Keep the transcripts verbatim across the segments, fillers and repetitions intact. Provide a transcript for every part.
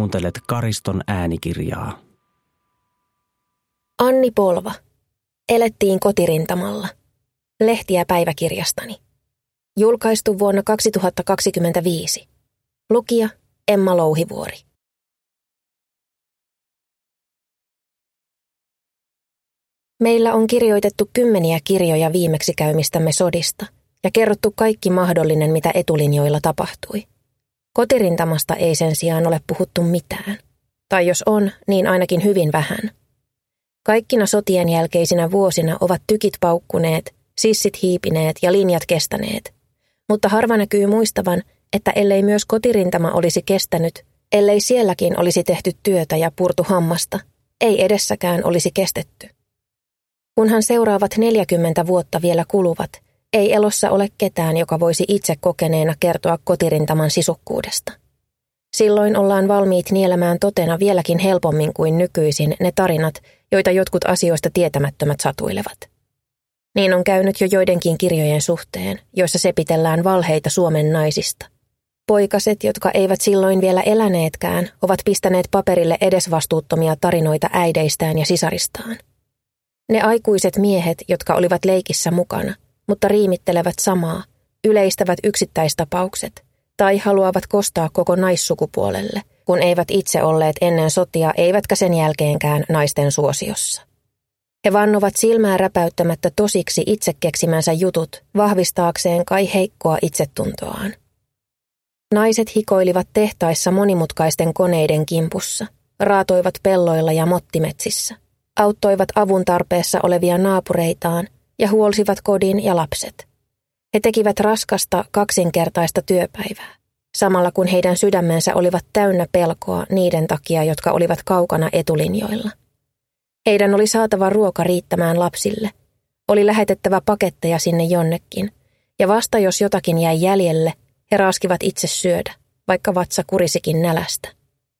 Kuuntelet Kariston äänikirjaa. Anni Polva. Elettiin kotirintamalla. Lehtiä päiväkirjastani. Julkaistu vuonna kaksituhattakaksikymmentäviisi. Lukija Emma Louhivuori. Meillä on kirjoitettu kymmeniä kirjoja viimeksi käymistämme sodista ja kerrottu kaikki mahdollinen, mitä etulinjoilla tapahtui. Kotirintamasta ei sen sijaan ole puhuttu mitään. Tai jos on, niin ainakin hyvin vähän. Kaikkina sotien jälkeisinä vuosina ovat tykit paukkuneet, sissit hiipineet ja linjat kestäneet. Mutta harva näkyy muistavan, että ellei myös kotirintama olisi kestänyt, ellei sielläkin olisi tehty työtä ja purtu hammasta, ei edessäkään olisi kestetty. Kunhan seuraavat neljäkymmentä vuotta vielä kuluvat, ei elossa ole ketään, joka voisi itse kokeneena kertoa kotirintaman sisukkuudesta. Silloin ollaan valmiit nielemään totena vieläkin helpommin kuin nykyisin ne tarinat, joita jotkut asioista tietämättömät satuilevat. Niin on käynyt jo joidenkin kirjojen suhteen, joissa sepitellään valheita Suomen naisista. Poikaset, jotka eivät silloin vielä eläneetkään, ovat pistäneet paperille edesvastuuttomia tarinoita äideistään ja sisaristaan. Ne aikuiset miehet, jotka olivat leikissä mukana, mutta riimittelevät samaa, yleistävät yksittäistapaukset tai haluavat kostaa koko naissukupuolelle, kun eivät itse olleet ennen sotia eivätkä sen jälkeenkään naisten suosiossa. He vannovat silmää räpäyttämättä tosiksi itse keksimänsä jutut vahvistaakseen kai heikkoa itsetuntoaan. Naiset hikoilivat tehtaissa monimutkaisten koneiden kimpussa, raatoivat pelloilla ja mottimetsissä, auttoivat avun tarpeessa olevia naapureitaan ja huolsivat kodin ja lapset. He tekivät raskasta kaksinkertaista työpäivää, samalla kun heidän sydämensä olivat täynnä pelkoa niiden takia, jotka olivat kaukana etulinjoilla. Heidän oli saatava ruoka riittämään lapsille, oli lähetettävä paketteja sinne jonnekin, ja vasta jos jotakin jäi jäljelle, he raaskivat itse syödä, vaikka vatsa kurisikin nälästä.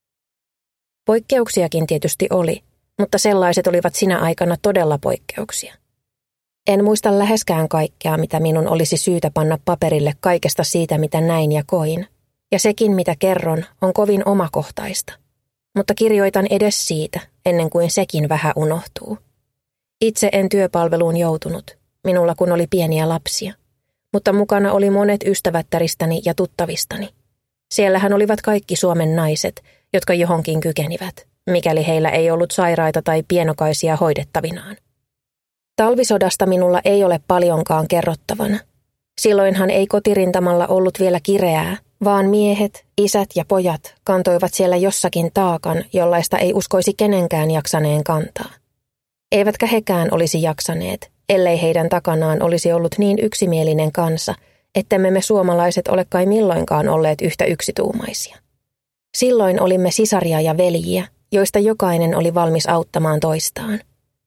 Poikkeuksiakin tietysti oli, mutta sellaiset olivat sinä aikana todella poikkeuksia. En muista läheskään kaikkea, mitä minun olisi syytä panna paperille kaikesta siitä, mitä näin ja koin, ja sekin, mitä kerron, on kovin omakohtaista. Mutta kirjoitan edes siitä, ennen kuin sekin vähän unohtuu. Itse en työpalveluun joutunut, minulla kun oli pieniä lapsia, mutta mukana oli monet ystävättäristäni ja tuttavistani. Siellähän olivat kaikki Suomen naiset, jotka johonkin kykenivät, mikäli heillä ei ollut sairaita tai pienokaisia hoidettavinaan. Talvisodasta minulla ei ole paljonkaan kerrottavana. Silloinhan ei kotirintamalla ollut vielä kireää, vaan miehet, isät ja pojat kantoivat siellä jossakin taakan, jollaista ei uskoisi kenenkään jaksaneen kantaa. Eivätkä hekään olisi jaksaneet, ellei heidän takanaan olisi ollut niin yksimielinen kansa, ettemme me suomalaiset ole kai milloinkaan olleet yhtä yksituumaisia. Silloin olimme sisaria ja veljiä, joista jokainen oli valmis auttamaan toistaan.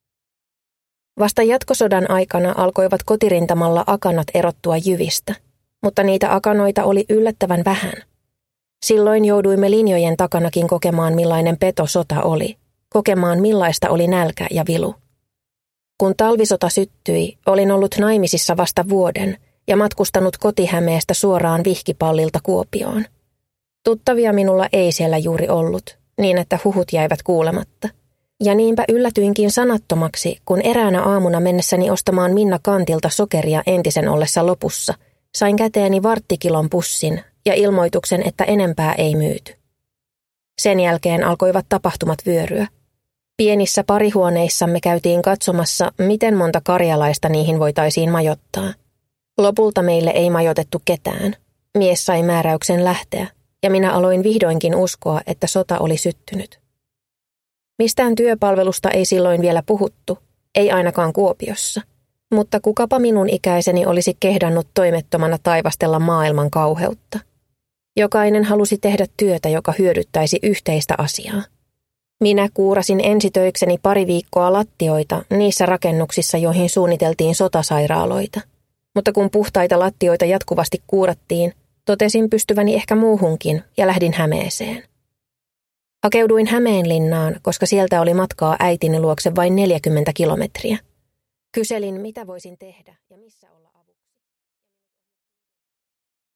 Vasta jatkosodan aikana alkoivat kotirintamalla akanat erottua jyvistä, mutta niitä akanoita oli yllättävän vähän. Silloin jouduimme linjojen takanakin kokemaan, millainen peto sota oli, kokemaan millaista oli nälkä ja vilu. Kun talvisota syttyi, olin ollut naimisissa vasta vuoden ja matkustanut Koti-Hämeestä suoraan Vihkipallilta Kuopioon. Tuttavia minulla ei siellä juuri ollut, niin että huhut jäivät kuulematta. Ja niinpä yllätyinkin sanattomaksi, kun eräänä aamuna mennessäni ostamaan Minna Kantilta sokeria entisen ollessa lopussa, sain käteeni varttikilon pussin ja ilmoituksen, että enempää ei myyty. Sen jälkeen alkoivat tapahtumat vyöryä. Pienissä parihuoneissamme käytiin katsomassa, miten monta karjalaista niihin voitaisiin majoittaa. Lopulta meille ei majoitettu ketään. Mies sai määräyksen lähteä, ja minä aloin vihdoinkin uskoa, että sota oli syttynyt. Mistään työpalvelusta ei silloin vielä puhuttu, ei ainakaan Kuopiossa, mutta kukapa minun ikäiseni olisi kehdannut toimettomana taivastella maailman kauheutta. Jokainen halusi tehdä työtä, joka hyödyttäisi yhteistä asiaa. Minä kuurasin ensitöikseni pari viikkoa lattioita niissä rakennuksissa, joihin suunniteltiin sotasairaaloita. Mutta kun puhtaita lattioita jatkuvasti kuurattiin, totesin pystyväni ehkä muuhunkin ja lähdin Hämeeseen. Hakeuduin Hämeenlinnaan, koska sieltä oli matkaa äitini luokse vain neljäkymmentä kilometriä. Kyselin, mitä voisin tehdä ja missä olla.